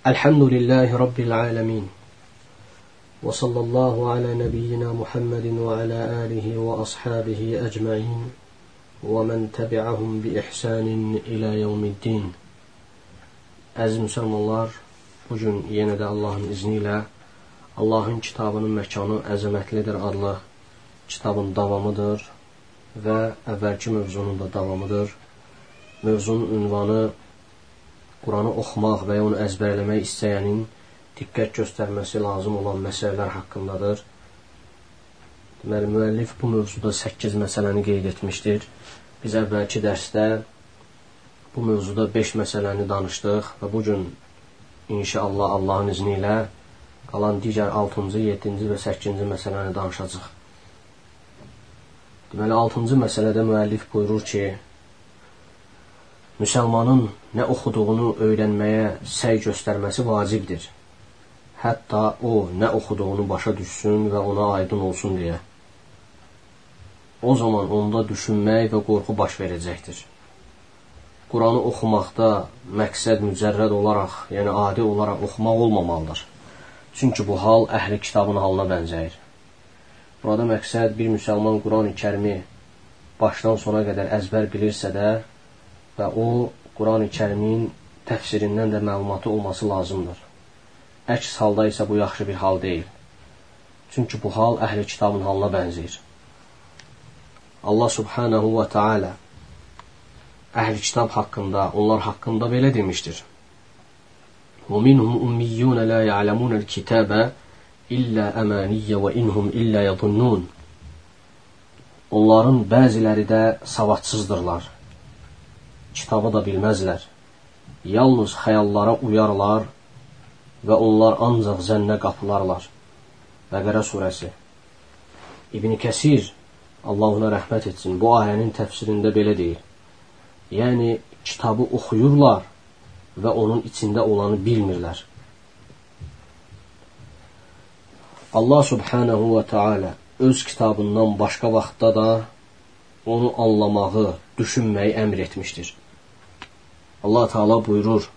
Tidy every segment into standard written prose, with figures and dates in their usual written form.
Elhamdülillahi Rabbil alemin. Ve sallallahu ala nebiyyina Muhammedin ve ala alihi ve ashabihi ecma'in ve men tebi'ahum bi ihsanin ila yevmiddin. Əziz müsəlmanlar, bugün yenə də Allahın izni ilə Allahın kitabının məkanı əzəmətlidir adlı kitabın davamıdır və əvvəlki mövzunun da davamıdır. Mövzunun ünvanı Quranı oxumaq və ya onu əzbərləmək istəyənin diqqət göstərməsi lazım olan məsələlər haqqındadır. Deməli, müəllif bu mövzuda 8 məsələni qeyd etmişdir. Biz əvvəlki dərsdə bu mövzuda 5 məsələni danışdıq və bugün inşallah Allahın izni ilə qalan digər 6-cı, 7-ci və 8-ci məsələni danışacaq. Deməli, 6-cı məsələdə müəllif buyurur ki, müsəlmanın nə oxuduğunu öyrənməyə səy göstərməsi vacibdir. Hətta o nə oxuduğunu başa düşsün və ona aydın olsun deyə. O zaman onda düşünmək və qorxu baş verəcəkdir. Quranı oxumaqda məqsəd mücərrəd olaraq, yəni adi olaraq oxumaq olmamalıdır. Çünki bu hal əhli kitabın halına bənzəyir. Burada məqsəd bir müsəlman Quran-ı Kərimi başdan sona qədər əzbər bilirsə də və o Quran-ı Kərimin təfsirindən də məlumatı olması lazımdır. Əks halda isə bu yaxşı bir hal deyil. Çünki bu hal əhli kitabın halına bənzəyir. Allah subhanahu və teala əhli kitab haqqında, onlar haqqında belə demişdir. وَمِنْهُمْ أُمِّيُّونَ لَا يَعْلَمُونَ الْكِتَابَ إِلَّا أَمَانِيَّ وَإِنْهُمْ إِلَّا يَظُنُّونَ. Onların bəziləri də savadsızdırlar. Kitabı da bilməzlər. Yalnız xəyallara uyarlar və onlar ancaq zənnə qapılarlar. Bəqərə surəsi. İbn Kəsir, Allah ona rəhmət etsin, bu ayənin təfsirində belə deyir. Yəni, kitabı oxuyurlar və onun içində olanı bilmirlər. Allah subhanahu və teala öz kitabından başqa vaxtda da onu anlamağı, düşünməyi əmr etmişdir. Allah Teala buyurur: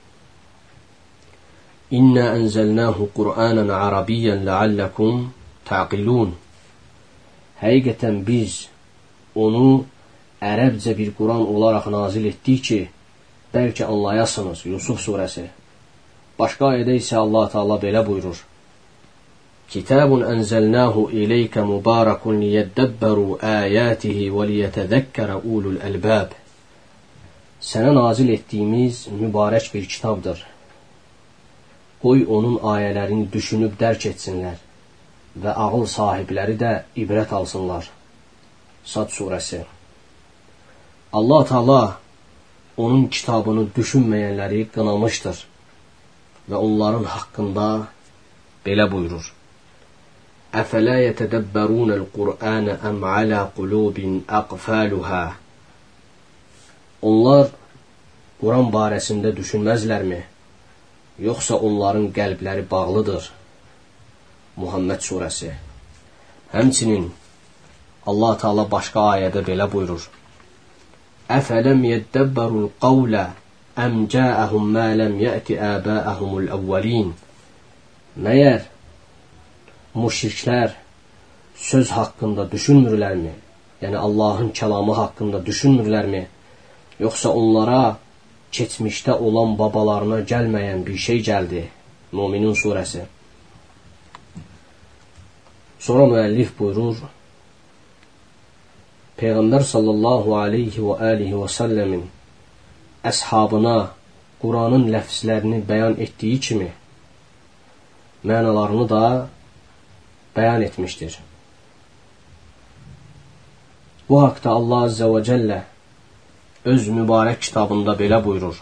İnna enzelnahu Qur'anan Arabiyyan la'allakum ta'qilun. Həqiqətən biz onu ərəbcə bir Quran olaraq nazil etdik ki, bəlkə anlayasınız. Yusuf surəsi. Başqa ayədə isə Allah Teala belə buyurur: Kitabun enzelnahu ilayka mubarakun liyeddabbaru ayatihi və liyetezəkkərə ulul albab. Sənə nazil etdiyimiz mübarək bir kitabdır. Qoy onun ayələrini düşünüb dərk etsinlər və ağıl sahibləri də ibrət alsınlar. Sad surəsi. Allah Teala onun kitabını düşünməyənləri qınamışdır və onların haqqında belə buyurur: Əfələ yətədəbbərunəl Qur'anə əm alə qulubin əqfəluhə. Onlar Quran barəsində düşünməzlərmi? Yoxsa onların qəlbləri bağlıdır? Muhammed surəsi. Həmçinin Allah Teala başqa ayədə belə buyurur: Əfələm yəddəbbərul qavlə əm cəəhum mə ləm yəti əbəəhumul əvvəlin. Məyər müşriklər söz haqqında düşünmürlərmi? Yəni Allahın kəlamı haqqında düşünmürlərmi? Yoxsa onlara keçmişdə olan babalarına gəlməyən bir şey gəldi. Müminin surəsi. Sonra müəllif buyurur: Peyğəmbər sallallahu aleyhi və alihi və səlləmin əshabına Quranın ləfzlərini bəyan etdiyi kimi mənalarını da bəyan etmişdir. Bu haqda Allah Azze və Cəllə öz mübarək kitabında belə buyurur: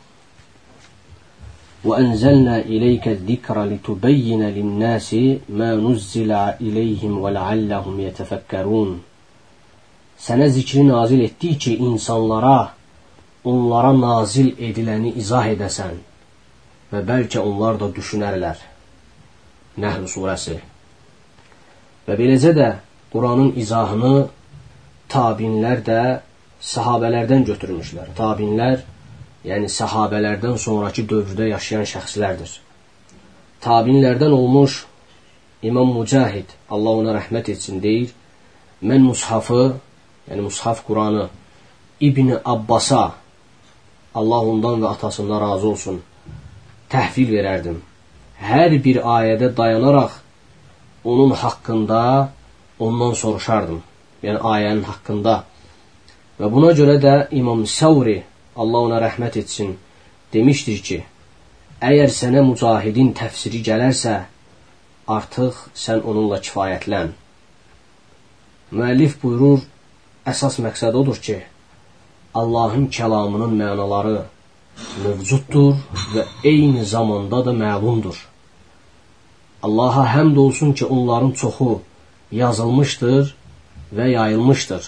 وَأَنْزَلْنَا إِلَيْكَ الذِّكْرَ لِتُبَيِّنَ لِلنَّاسِ مَا نُزِّلَ إِلَيْهِمْ وَلَعَلَّهُمْ يَتَفَكَّرُونَ. Sənə zikri nazil etdik ki, onlara nazil ediləni izah edəsən və bəlkə onlar da düşünərlər. Nəhl surəsi. Və beləcə də Quranın izahını tabinlər də sahabələrdən götürmüşlər. Tabinlər yəni səhabələrdən sonraki dövrdə yaşayan şəxslərdir. Tabinlərdən olmuş İmam Mücahid, Allah ona rəhmət etsin, deyir, mən mushafı, yəni mushaf Quranı İbn Abbasa, Allah ondan və atasından razı olsun, təhvil verərdim. Hər bir ayədə dayanaraq onun haqqında ondan soruşardım. Yəni ayənin haqqında. Və buna görə də İmam Səvri, Allah ona rəhmət etsin, demişdir ki, əgər sənə Mücahidin təfsiri gələrsə, artıq sən onunla kifayətlən. Müəllif buyurur, əsas məqsəd odur ki, Allahın kəlamının mənaları mövcuddur və eyni zamanda da məlumdur. Allaha həmd olsun ki, onların çoxu yazılmışdır və yayılmışdır.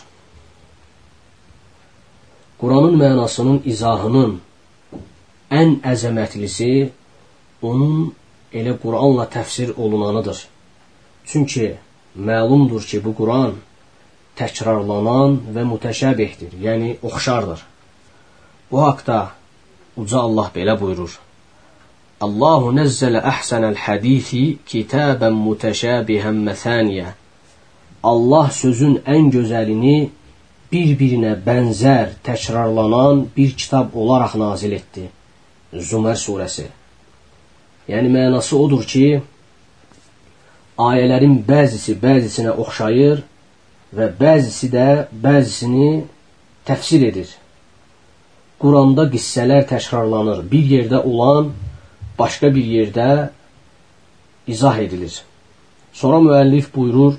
Quranın mənasının izahının ən əzəmətlisi onun elə Quranla təfsir olunanıdır. Çünki məlumdur ki, bu Quran təkrarlanan və mütəşəbihdir, yəni oxşardır. Bu haqda Uca Allah belə buyurur. Allahu nəzzələ əhsənəl hədisi kitəbən mütəşəbihən məsəniyə. Allah sözün ən gözəlini bir-birinə bənzər, təkrarlanan bir kitab olaraq nazil etdi. Zümər surəsi. Yəni mənası odur ki, ayələrin bəzisi bəzisinə oxşayır və bəzisi də bəzisini təfsir edir. Quranda qissələr təkrarlanır. Bir yerdə olan başqa bir yerdə izah edilir. Sonra müəllif buyurur,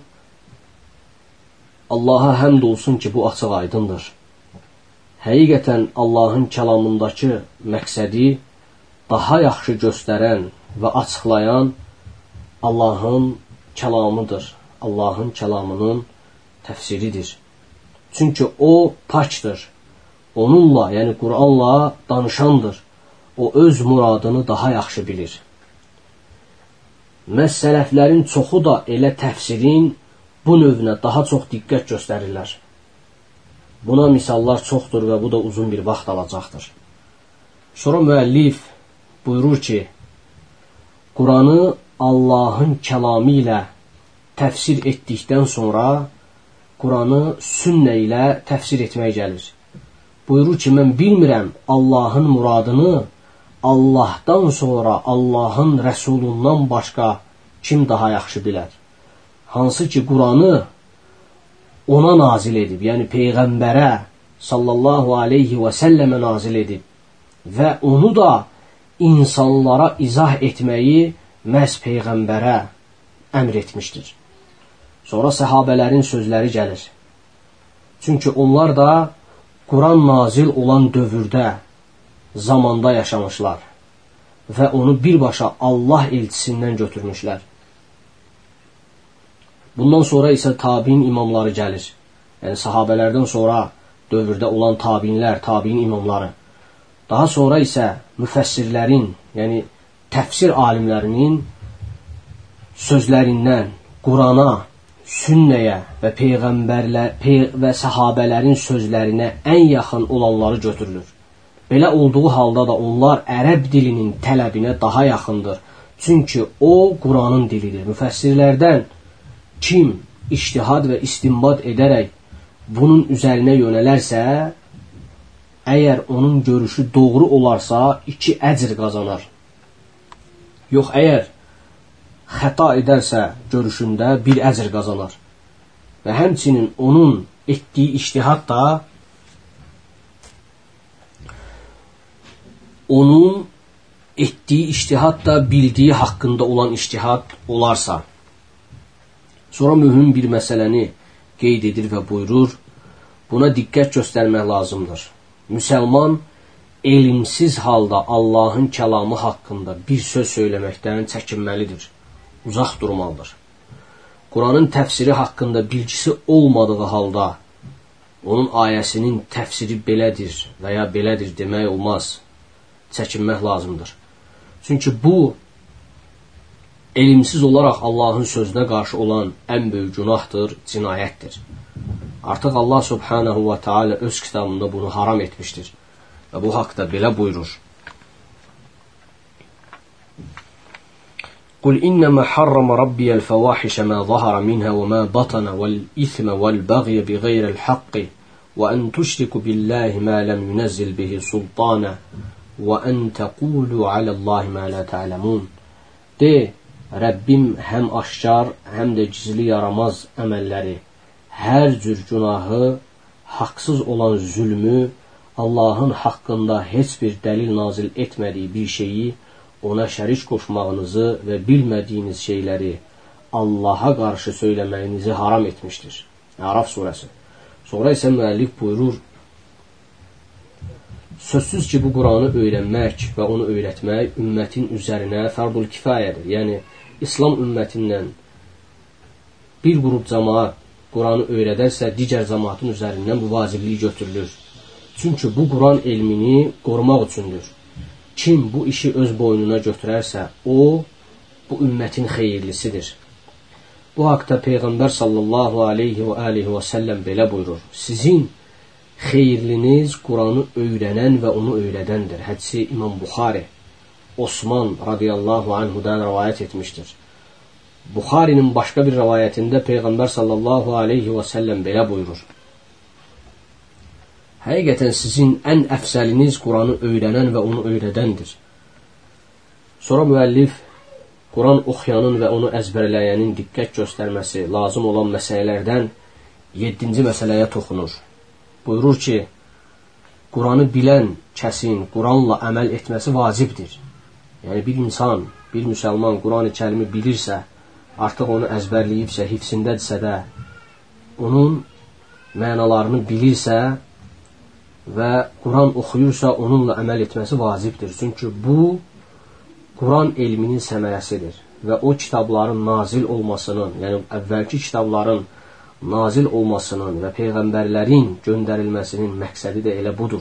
Allaha həmd olsun ki, bu açıq aydındır. Həqiqətən Allahın kəlamındakı məqsədi daha yaxşı göstərən və açıqlayan Allahın kəlamıdır. Allahın kəlamının təfsiridir. Çünki o pakdır. Onunla, yəni Quranla danışandır. O öz muradını daha yaxşı bilir. Məhz sələflərin çoxu da elə təfsirin bu növünə daha çox diqqət göstərirlər. Buna misallar çoxdur və bu da uzun bir vaxt alacaqdır. Sonra müəllif buyurur ki, Quranı Allahın kəlamı ilə təfsir etdikdən sonra Quranı sünnə ilə təfsir etmək gəlir. Buyurur ki, mən bilmirəm Allahın muradını Allahdan sonra Allahın Rəsulundan başqa kim daha yaxşı bilər? Hansı ki, Quranı ona nazil edib, yəni Peyğəmbərə sallallahu aleyhi və səlləmə nazil edib və onu da insanlara izah etməyi məhz Peyğəmbərə əmr etmişdir. Sonra səhabələrin sözləri gəlir. Çünki onlar da Quran nazil olan dövrdə, zamanda yaşamışlar və onu birbaşa Allah elçisindən götürmüşlər. Bundan sonra isə tabiin imamları gəlir. Yəni sahabələrdən sonra dövrdə olan tabinlər, tabiin imamları. Daha sonra isə müfəssirlərin, yəni təfsir alimlərinin sözlərindən Qurana, sünnəyə və peyğəmbərlər və səhabələrin sözlərinə ən yaxın olanları götürülür. Belə olduğu halda da onlar ərəb dilinin tələbinə daha yaxındır. Çünki o Quranın dilidir. Müfəssirlərdən kim ictihad və istinbat edərək bunun üzərinə yönələrsə, əgər onun görüşü doğru olarsa 2 əcr qazanar. Yox, əgər xəta edərsə görüşündə 1 əcr qazanar. Və həmçinin onun etdiyi ictihad da bildiyi haqqında olan ictihad olarsa. Sonra mühüm bir məsələni qeyd edir və buyurur, buna diqqət göstərmək lazımdır. Müsəlman elmsiz halda Allahın kəlamı haqqında bir söz söyləməkdən çəkinməlidir, uzaq durmalıdır. Quranın təfsiri haqqında bilgisi olmadığı halda onun ayəsinin təfsiri belədir və ya belədir demək olmaz, çəkinmək lazımdır. Çünki bu, elmsiz olaraq Allahın sözünə qarşı olan ən böyük günahdır, cinayətdir. Artıq Allah subhanahu və teala öz kitabında bunu haram etmişdir. Və bu haqda belə buyurur. Qul innəmə harrama rabbiyəl fəvahişə mə zahara minhə və mə batana vəl-ithmə vəl-bəğyə bi qeyrəl haqqi və ən tüşriku billahi mə ləm yunəzzil bihi sultana və ən təqulu aləllahi mə lə tə'ləmun. De, Rəbbim həm aşkar, həm də gizli yaramaz əməlləri, hər cür günahı, haqsız olan zülmü, Allahın haqqında heç bir dəlil nazil etmədiyi bir şeyi, ona şərik qoşmağınızı və bilmədiyiniz şeyləri Allaha qarşı söyləməyinizi haram etmişdir. Əraf surəsi. Sonra isə müəllif buyurur, sözsüz ki, bu Quranı öyrənmək və onu öyrətmək ümmətin üzərinə fərdul kifayədir. Yəni, İslam ümmətindən bir qrup cəmaat Quranı öyrədərsə, digər cəmaatın üzərindən bu vacibliyi götürülür. Çünki bu Quran elmini qorumaq üçündür. Kim bu işi öz boynuna götürərsə, o, bu ümmətin xeyirlisidir. Bu haqda Peyğəmbər sallallahu aleyhi və aleyhi və səlləm belə buyurur. Sizin xeyirliniz Quranı öyrənən və onu öyrədəndir. Hədisi İmam Buxari, Osman radiyallahu anhudan rivayət etmişdir. Buxarinin başqa bir rivayətində Peyğəmbər sallallahu aleyhi və səlləm belə buyurur. Həqiqətən sizin ən əfsəliniz Quranı öyrənən və onu öyrədəndir. Sonra müəllif Quran oxuyanın və onu əzbərləyənin diqqət göstərməsi lazım olan məsələlərdən 7-ci məsələyə toxunur. Buyurur ki, Quranı bilən kəsin Quranla əməl etməsi vacibdir. Yəni bir insan, bir müsəlman Quran-ı Kərimi bilirsə, artıq onu əzbərləyibsə, hifzindədirsə də, onun mənalarını bilirsə və Quran oxuyursa, onunla əməl etməsi vacibdir. Çünki bu, Quran elminin səmərəsidir və o kitabların nazil olmasının, yəni əvvəlki kitabların nazil olmasının və peyğəmbərlərin göndərilməsinin məqsədi də elə budur.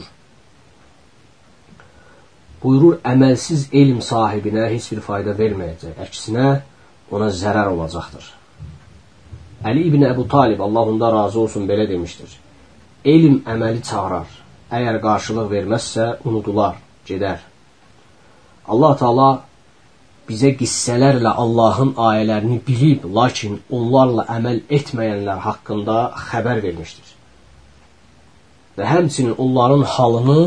Buyurur, əməlsiz elm sahibinə heç bir fayda verməyəcək, əksinə ona zərər olacaqdır. Əli ibn Əbu Talib, Allah ondan razı olsun, belə demişdir. Elm əməli çağırar, əgər qarşılıq verməzsə, unudular, gedər. Allah Teala bizə qissələrlə Allahın ayələrini bilib, lakin onlarla əməl etməyənlər haqqında xəbər vermişdir. Və həmçinin onların halını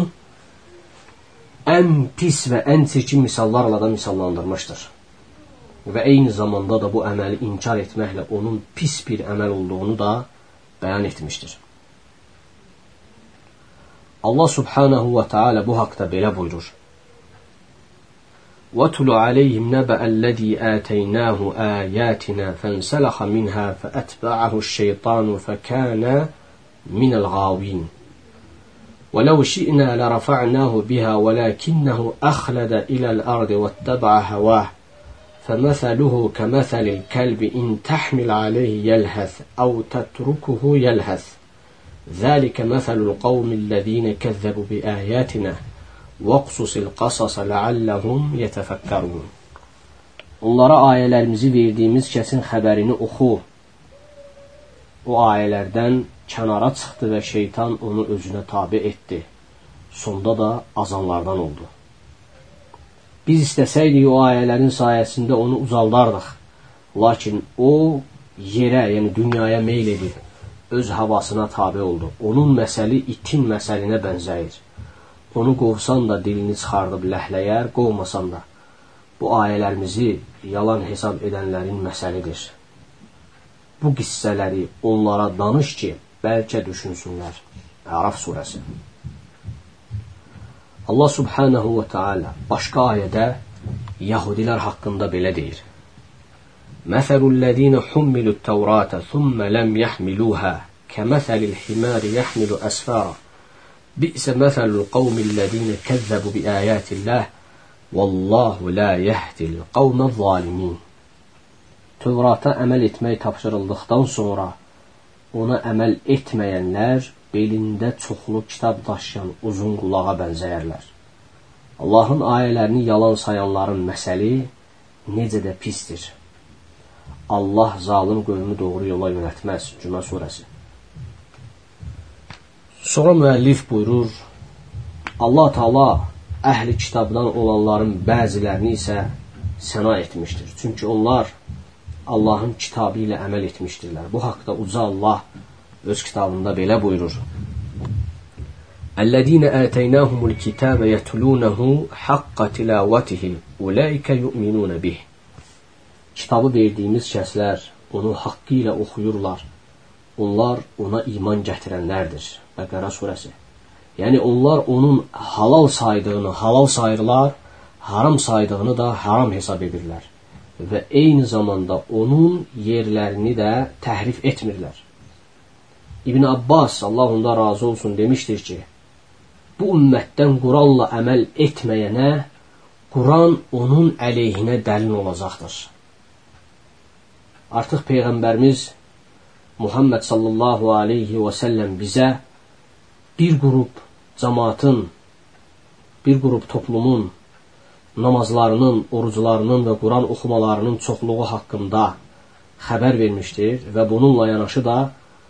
ən pis və ən çirkin misallarla da misallandırmışdır. Və eyni zamanda da bu əməli inkar etməklə onun pis bir əməl olduğunu da bəyan etmişdir. Allah subhanahu və teala bu haqda belə buyurur. وَاتْلُ عَلَيْهِمْ نَبَأَ الَّذِي آتَيْنَاهُ آيَاتِنَا فَانْسَلَخَ مِنْهَا فَأَتْبَعَهُ الشَّيْطَانُ فَكَانَ مِنَ الْغَاوِينَ وَلَوْ شِئْنَا لَرَفَعْنَاهُ بِهَا وَلَكِنَّهُ أَخْلَدَ إِلَى الْأَرْضِ وَاتَّبَعَ هَوَاهُ فَمَثَلُهُ كَمَثَلِ الْكَلْبِ إِنْ تَحْمِلْ عَلَيْهِ يَلْهَثْ أَوْ تَتْرُكْهُ يَلْهَثْ ذَلِكَ مَثَلُ الْقَوْمِ الَّذِينَ كَذَّبُوا بِآيَاتِنَا وَقْصُصِ الْقَصَصَ لَعَلَّهُمْ يَتَفَكَّرُونَ. Onlara ayələrimizi verdiyimiz kəsin xəbərini oxu. O ayələrdən kənara çıxdı və şeytan onu özünə tabe etdi. Sonda da azanlardan oldu. Biz istəsəydik o ayələrin sayəsində onu uzaldardıq. Lakin o yerə, yəni dünyaya meyl edib, öz havasına tabe oldu. Onun məsəli itin məsəlinə bənzəyir. Onu qovsan da dilini çıxardıb ləhləyər, qovmasan da. Bu ayələrimizi yalan hesab edənlərin məsəlidir. Bu qissələri onlara danış ki, bəlkə düşünsünlər. Əraf surəsi. Allah subhanahu və teala başqa ayədə Yahudilər haqqında belə deyir. Məsəlüllezine hummilut Tevrata thumma lam yahmiluha kemselil himari yahmilu asfara. Bi'se meselul kavmillezine kezzebu bi ayatillah vallahu la yehdil kavmez zalimin. Tevrata əməl etmək tapşırıldıqdan sonra ona əməl etməyənlər belində çoxlu kitab daşıyan uzun qulağa bənzəyərlər. Allahın ayələrini yalan sayanların məsəli necə də pisdir. Allah zalim qövmü doğru yola yönətməz. Cümə surəsi. Sonra müəllif buyurur, Allah Taala əhli kitabdan olanların bəzilərini isə səna etmişdir. Çünki onlar Allahın kitabı ilə əməl etmişdirlər. Bu haqda uca Allah öz kitabında belə buyurur. Əl-ləzīnə ətəynəhumul kitəbə yətlunehu haqqa tilavatihi ulaika yu'minun bih. Kitabı verdiyimiz kəslər onu haqqı ilə oxuyurlar. Onlar ona iman gətirənlərdir. Bəqərə surəsi. Yəni onlar onun halal saydığını halal sayırlar, haram saydığını da haram hesab edirlər. Və eyni zamanda onun yerlərini də təhrif etmirlər. İbn Abbas, Allah ondan razı olsun, demişdir ki, bu ümmətdən Quranla əməl etməyənə Quran onun əleyhinə dəlil olacaqdır. Artıq Peyğəmbərimiz Muhammed sallallahu aleyhi və səlləm bizə bir qrup cəmaatın, bir qrup toplumun namazlarının, oruclarının və Quran oxumalarının çoxluğu haqqında xəbər vermişdir və bununla yanaşı da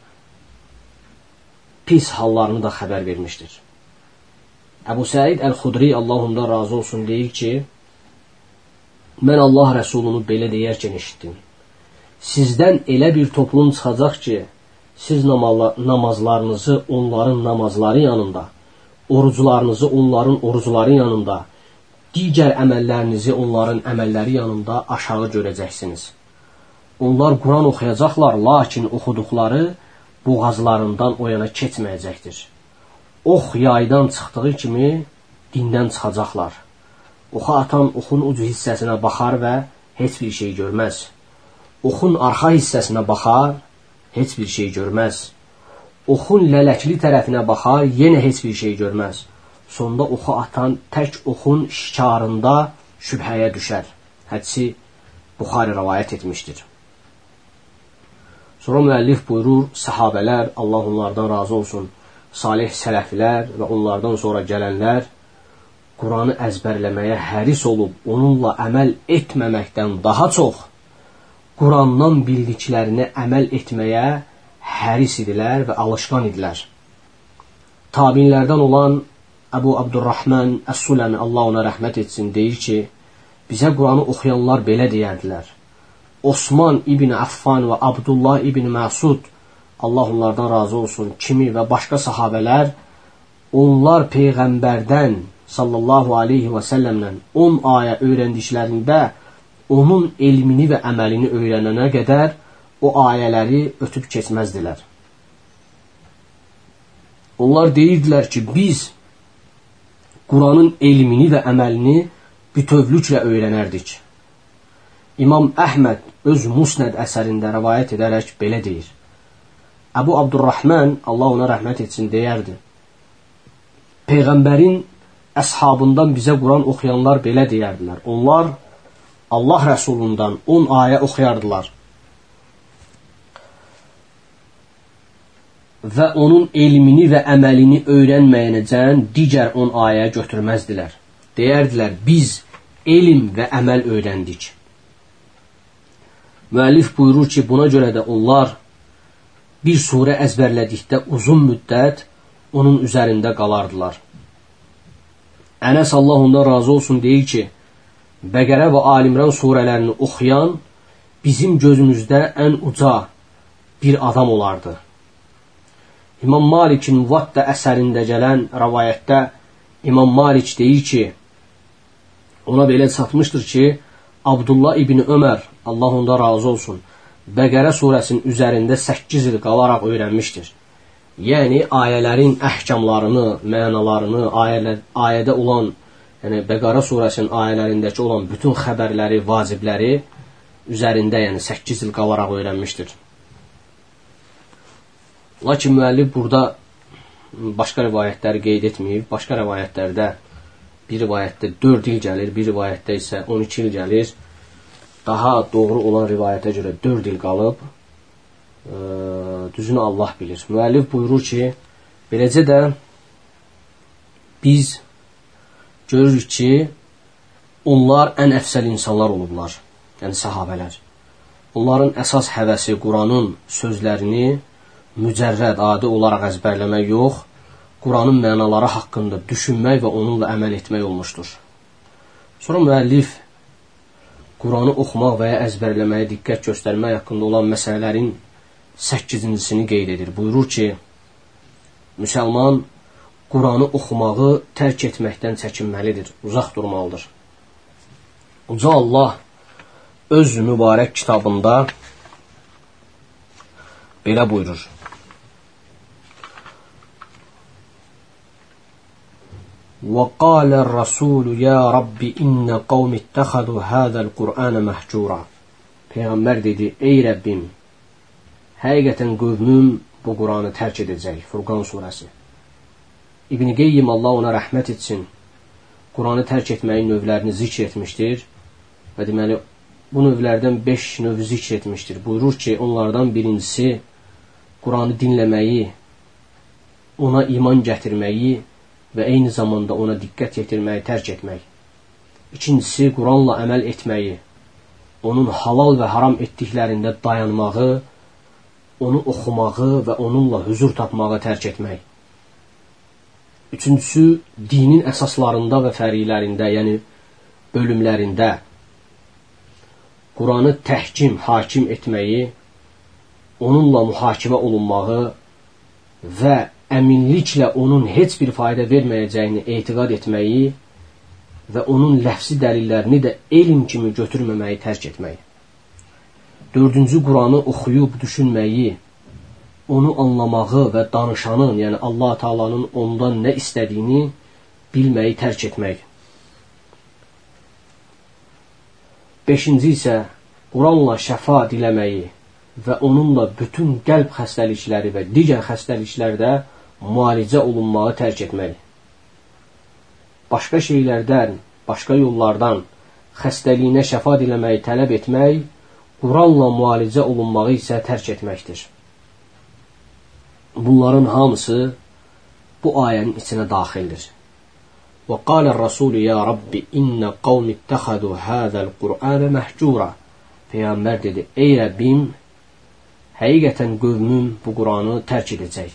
pis hallarını da xəbər vermişdir. Əbu Səid Əl-Xudri, Allah ondan razı olsun, deyir ki, mən Allah Rəsulunu belə deyərkən eşitdim. Sizdən elə bir toplum çıxacaq ki, siz namazlarınızı onların namazları yanında, oruclarınızı onların orucları yanında, digər əməllərinizi onların əməlləri yanında aşağı görəcəksiniz. Onlar Quran oxuyacaqlar, lakin oxuduqları boğazlarından o yana keçməyəcəkdir. Ox yaydan çıxdığı kimi dindən çıxacaqlar. Oxa atan oxun ucu hissəsinə baxar və heç bir şey görməz. Oxun arxa hissəsinə baxar, heç bir şey görməz. Oxun lələkli tərəfinə baxar, yenə heç bir şey görməz. Sonda oxu atan tək oxun şikarında şübhəyə düşər. Hədisi Buxari rəvayət etmişdir. Sonra müəllif buyurur, səhabələr, Allah onlardan razı olsun, salih sələflər və onlardan sonra gələnlər Quranı əzbərləməyə həris olub, onunla əməl etməməkdən daha çox Qurandan bildiklərini əməl etməyə həris idilər və alışqan idilər. Tabinlərdən olan Əbu Abdurrahman Əs-Sulami, Allah ona rəhmət etsin, deyir ki, bizə Quranı oxuyanlar belə deyərdilər. Osman ibn Affan və Abdullah ibn Məsud, Allah onlardan razı olsun, kimi və başqa sahabələr, onlar Peyğəmbərdən sallallahu aleyhi və səlləmlə 10 ayə öyrəndiklərində onun elmini və əməlini öyrənənə qədər o ayələri ötüb keçməzdilər. Onlar deyirdilər ki, biz Quranın elmini və əməlini bütövlüklə öyrənərdik. İmam Əhməd öz Musnəd əsərində rəvayət edərək belə deyir. Əbu Abdurrahman, Allah ona rəhmət etsin, deyərdi. Peyğəmbərin əshabından bizə Quran oxuyanlar belə deyərdilər. Onlar Allah Rəsulundan 10 ayə oxuyardılar. Və onun elmini və əməlini öyrənməyənəcən digər 10 ayə götürməzdilər. Deyərdilər, biz elm və əməl öyrəndik. Müəllif buyurur ki, buna görə də onlar bir surə əzbərlədikdə uzun müddət onun üzərində qalardılar. Ənəs, Allah ondan razı olsun, deyir ki, Bəqərə və Alimran surələrini oxuyan bizim gözümüzdə ən uca bir adam olardı. İmam Malikin Muvatta əsərində gələn rəvayətdə İmam Malik deyir ki, ona belə çatmışdır ki, Abdullah ibn Ömər, Allah ondan razı olsun, Bəqərə surəsinin üzərində 8 il qalaraq öyrənmişdir. Yəni, ayələrin əhkamlarını, mənalarını, ayədə olan, yəni Bəqərə surəsinin ayələrindəki olan bütün xəbərləri, vacibləri üzərində, yəni 8 il qalaraq öyrənmişdir. Lakin müəllif burada başqa rivayətləri qeyd etməyib. Başqa rivayətlərdə bir rivayətdə 4 il gəlir, bir rivayətdə isə 12 il gəlir. Daha doğru olan rivayətə görə 4 il qalıb. Düzünü Allah bilir. Müəllif buyurur ki, beləcə də biz görürük ki, onlar ən əfsəl insanlar olublar, yəni səhabələr. Onların əsas həvəsi Quranın sözlərini mücərrəd, adi olaraq əzbərləmək yox, Quranın mənaları haqqında düşünmək və onunla əməl etmək olmuşdur. Sonra müəllif Quranı oxumaq və ya əzbərləməyə diqqət göstərmək haqqında olan məsələlərin 8-cisini qeyd edir. Buyurur ki, müsəlman Quranı oxumağı tərk etməkdən çəkinməlidir, uzaq durmalıdır. Uca Allah öz mübarək kitabında belə buyurur. وَقَالَ الرَّسُولُ يَا رَبِّ إِنَّ قَوْمِ اتَّخَذُوا هَذَا الْقُرْآنَ مَهْجُورًا. Peyğəmbər dedi, ey Rəbbim, həqiqətən qövmüm bu Quranı tərk edəcək. Furqan surəsi. İbn Qeyyim Allah ona rəhmət etsin, Quranı tərk etməyin növlərini zikr etmişdir və deməli, bu növlərdən 5 növü zikr etmişdir. Buyurur ki, onlardan birincisi Quranı dinləməyi, ona iman gətirməyi və eyni zamanda ona diqqət yetirməyi tərk etmək. İkincisi, Quranla əməl etməyi, onun halal və haram etdiklərində dayanmağı, onu oxumağı və onunla huzur tapmağı tərk etmək. Üçüncüsü, dinin əsaslarında və fərqlərində, yəni bölümlərində Quranı təhkim, hakim etməyi, onunla mühakimə olunmağı və əminliklə onun heç bir fayda verməyəcəyini etiqad etməyi və onun ləfsi dəlillərini də elm kimi götürməməyi tərk etmək. Dördüncü, Quranı oxuyub düşünməyi, onu anlamağı və danışanın, yəni Allah Taala'nın ondan nə istədiyini bilməyi tərk etmək. Beşinci isə Quranla şəfa diləməyi və onunla bütün qəlb xəstəlikləri və digər xəstəliklərdə müalicə olunmağı tərk etmək. Başqa şeylərdən, başqa yollardan xəstəliyinə şəfa diləməyi tələb etmək, Quranla müalicə olunmağı isə tərk etməkdir. Bunların hamısı bu ayənin içinə daxildir. وَقَالَ الرَّسُولُ يَا رَبِّ إِنَّ قَوْمِ اتَّخَذُوا هَذَا الْقُرْآنَ مَهْجُورًا. Peyğəmbər dedi, ey Rəbbim, həqiqətən qövmüm bu Quranı tərk edəcək.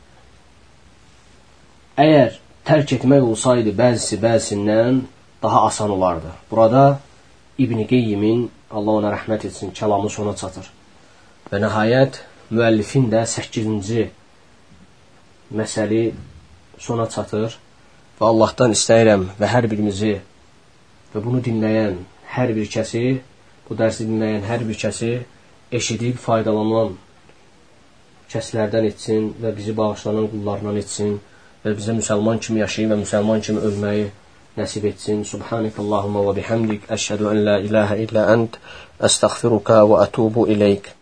Əgər tərk etmək olsaydı bəzisindən daha asan olardı. Burada İbn Qeyyimin, Allah ona rəhmət etsin, kəlamı sona çatır. Və nəhayət müəllifin də 8-ci məsəli sona çatır və Allahdan istəyirəm və hər birimizi və bunu dinləyən hər bir kəsi, bu dərsi dinləyən hər bir kəsi eşidib faydalanan kəslərdən etsin və bizi bağışlanan qullarından etsin və bizə müsəlman kimi yaşayıb və müsəlman kimi ölməyi nəsib etsin. Subhanəkallahumma və bihamdik, əşhədu ən la ilahə illə ənt, əstəğfiruka və ətubu iləyk.